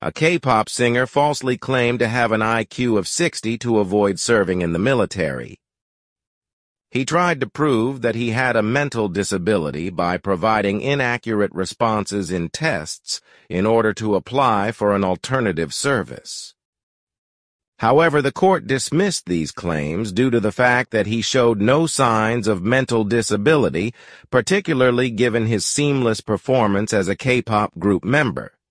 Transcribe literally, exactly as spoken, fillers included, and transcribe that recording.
A K-pop singer falsely claimed to have an I Q of sixty to avoid serving in the military. He tried to prove that he had a mental disability by providing inaccurate responses in tests in order to apply for an alternative service. However, the court dismissed these claims due to the fact that he showed no signs of mental disability, particularly given his seamless performance as a K-pop group member.